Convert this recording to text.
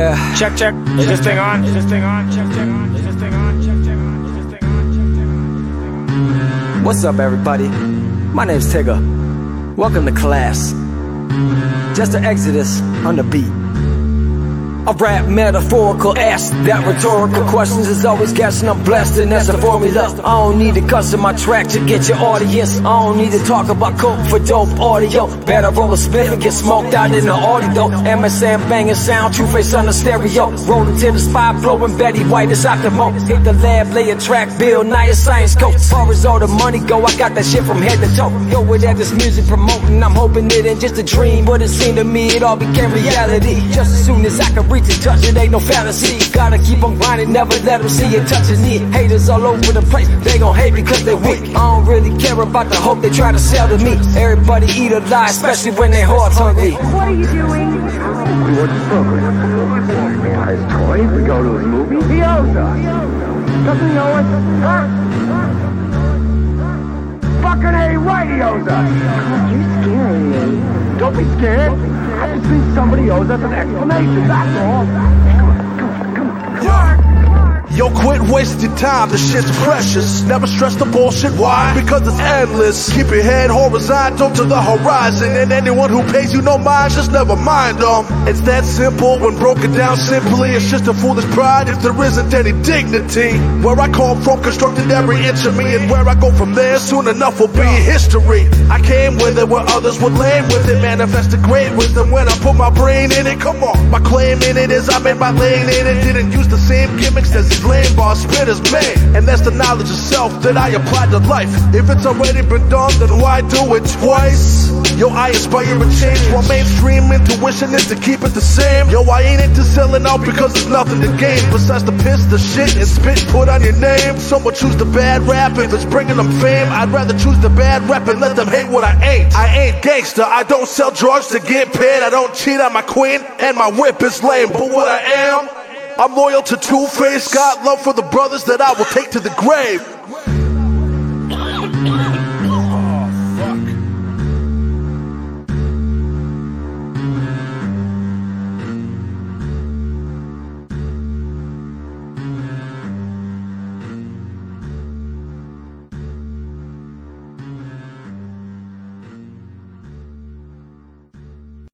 Yeah. Check, check. Is this thing on? Is this thing on? Check, check. Is this thing on? Check, check. Is this thing on? Check, check. What's up, everybody? My name's Tigger. Welcome to class. Just an Exodus on the beat. I rap metaphorical, ask that rhetorical questions. Is always guessing, I'm blessed, and that's a formula. I don't need to cuss in my track to get your audience. I don't need to talk about coke for dope audio. Better roll a spliff and get smoked out in the audio. MSN banging sound, True Face on the stereo. Rolling to the spot, blowing Betty White as Octamo. Hit the lab, lay a track, build nice science coach. As far as all the money go, I got that shit from head to toe. Yo, with that this music promoting, I'm hoping it ain't just a dream, but it seemed to me it all became reality. Just as soon as I could reach and touch it, ain't no fantasy. Gotta keep on grinding, never let them see it touching me. Haters all over the place, they gon' hate because they weak. I don't really care about the hope they try to sell to me. Everybody eat or lie, especially when they heart's hungry. What are you doing? We watch the program. We buy his toys, we go to his movies. He owes us. Doesn't he owe us? Huh? Fucking A right, he owes us. God, you're scaring me. Don't be scared. I just think somebody owes us an explanation, that's all. Come on. Yo, quit wasting time, this shit's precious. Never stress the bullshit, why? Because it's endless. Keep your head horizontal to the horizon, and anyone who pays you no mind, just never mind them. It's that simple, when broken down simply, it's just a foolish pride if there isn't any dignity. Where I come from, constructed every inch of me, and where I go from there, soon enough will be history. I came with it where others would lay with it, manifested great wisdom when I put my brain in it. Come on, my claim in it is I made my lane in it, didn't use the same gimmicks as these lame bar spitters made, and that's the knowledge of self that I apply to life. If it's already been done, then why do it twice? Yo, I inspire a change, while mainstream intuition is to keep it the same. Yo, I ain't into selling out because there's nothing to gain besides the piss, the shit, and spit put on your name. Someone choose the bad rap if it's bringing them fame. I'd rather choose the bad rap and let them hate what I ain't. I ain't gangster, I don't sell drugs to get paid. I don't cheat on my queen, and my whip is lame. But what I am, I'm loyal to Two Face, got love for the brothers that I will take to the grave.